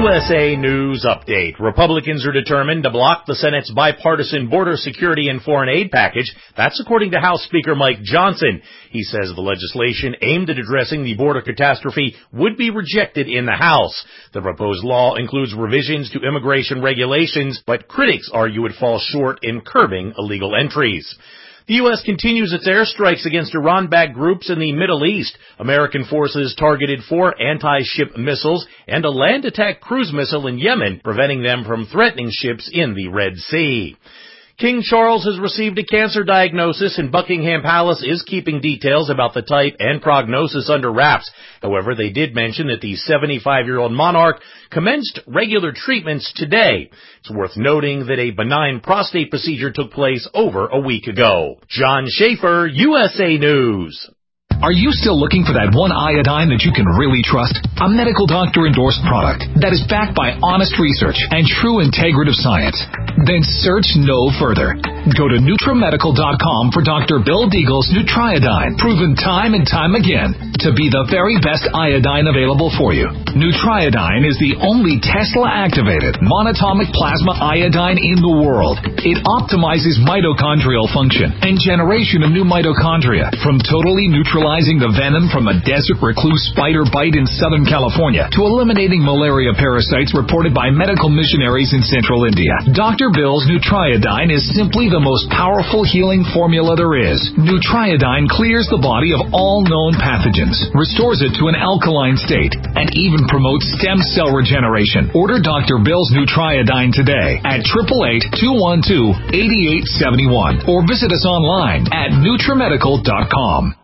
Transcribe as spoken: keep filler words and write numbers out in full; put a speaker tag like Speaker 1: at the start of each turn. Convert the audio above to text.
Speaker 1: U S A News Update. Republicans are determined to block the Senate's bipartisan border security and foreign aid package. That's according to House Speaker Mike Johnson. He says the legislation aimed at addressing the border catastrophe would be rejected in the House. The proposed law includes revisions to immigration regulations, but critics argue it falls short in curbing illegal entries. The U S continues its airstrikes against Iran-backed groups in the Middle East. American forces targeted four anti-ship missiles and a land attack cruise missile in Yemen, preventing them from threatening ships in the Red Sea. King Charles has received a cancer diagnosis, and Buckingham Palace is keeping details about the type and prognosis under wraps. However, they did mention that the seventy-five-year-old monarch commenced regular treatments today. It's worth noting that a benign prostate procedure took place over a week ago. John Schaefer, U S A News.
Speaker 2: Are you still looking for that one iodine that you can really trust? A medical doctor-endorsed product that is backed by honest research and true integrative science? Then search no further. Go to Nutramedical dot com for Doctor Bill Deagle's Nutriodine, proven time and time again to be the very best iodine available for you. Nutriodine is the only Tesla-activated monatomic plasma iodine in the world. It optimizes mitochondrial function and generation of new mitochondria from totally neutralizing the venom from a desert recluse spider bite in Southern California to eliminating malaria parasites reported by medical missionaries in Central India. Doctor Bill's Nutriodine is simply the most powerful healing formula there is. Nutriodine clears the body of all known pathogens, restores it to an alkaline state, and even promotes stem cell regeneration. Order Doctor Bill's Nutriodine today at eight eight eight, two one two, eight eight seven one or visit us online at Nutramedical dot com.